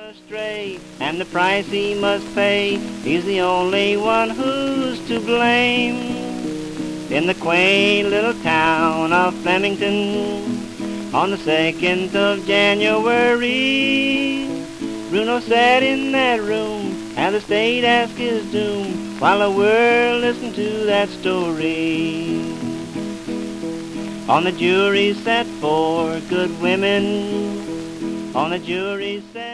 astray, and the price he must pay. He's the only one who's to blame. In the quaint little town of Flemington, on the 2nd of January, Bruno sat in that room, and the state asked his doom, while the world listened to that story. On the jury sat 4 good women, on the jury sat